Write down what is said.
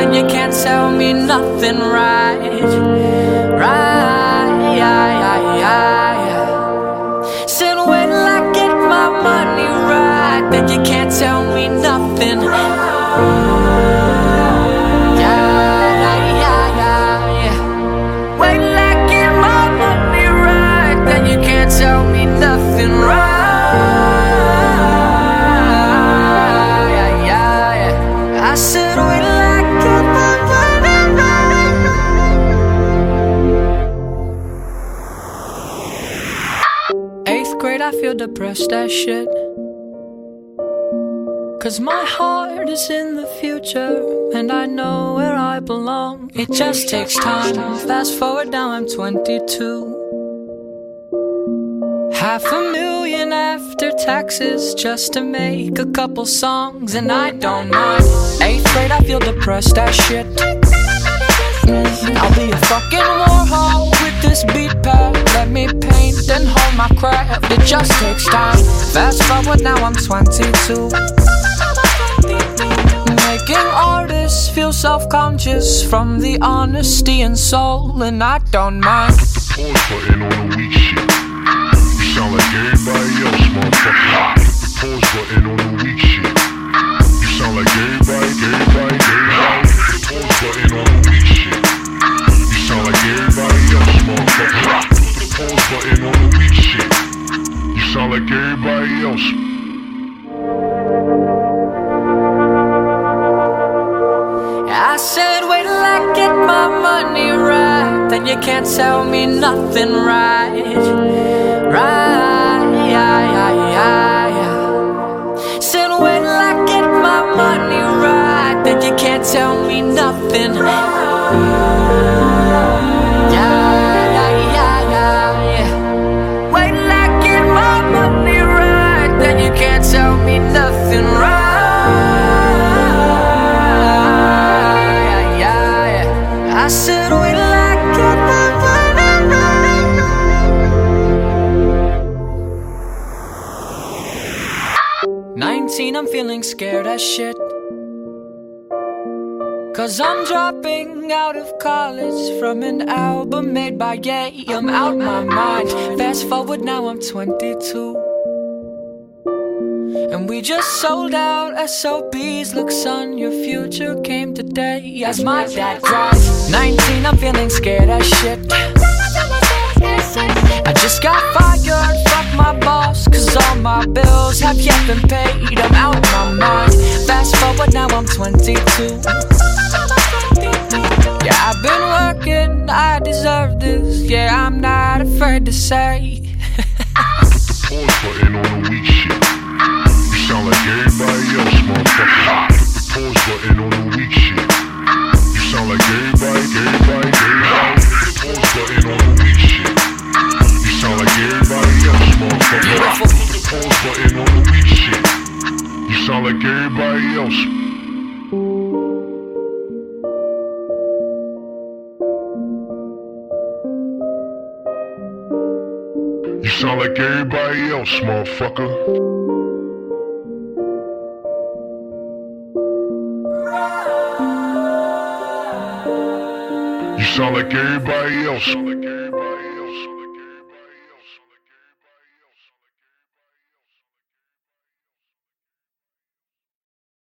then you can't tell me nothing, right? Said when I get my money right, then you can't tell me nothing. When I get my money right, then you can't tell me nothing, right? I said when I get my money right. 8th grade, I feel depressed as shit, 'cause my heart is in the future, and I know where I belong. It just takes time. Fast forward, now I'm 22. $500,000 after taxes just to make a couple songs, and I don't mind. 8th grade, I feel depressed as shit. I'll be a fucking Warhol with this beat pad. Let me paint and hold my craft. It just takes time. Fast forward, now I'm 22. Making artists feel self-conscious from the honesty and soul, and I don't mind. Put the pause button on the weak shit. You sound like everybody else, motherfucker. Put the pause button on the weak shit. You sound like everybody. Put the pause button on the weak shit. You sound like everybody else, motherfucker. Put the pause button on the weak shit. You sound like everybody else. I said wait till I get my money right, then you can't tell me nothing, right? Said wait till I get my money right, then you can't tell me nothing. Wait till I get my money right, then you can't tell me nothing, right? I said wait till I get my money right. 19, I'm feeling scared as shit, 'cause I'm dropping out of college from an album made by Ye. I'm out my mind. Fast forward, now I'm 22. And we just sold out SOBs. Look son, your future came today. As my dad cries. 19, I'm feeling scared as shit. I just got fired, fuck my boss, 'cause all my bills have yet been paid. I'm out my mind. Fast forward, now I'm 22. Yeah, I've been working, I deserve this. Yeah, I'm not afraid to say. Put the pause button on the weak shit. You sound like everybody else, motherfucker. Put the pause button on the weak shit. You sound like everybody. Put the pause button on the weak shit. You sound like everybody else, motherfucker. Put the pause button on the weak shit. You sound like everybody else. You sound like everybody else, motherfucker. You sound like everybody else.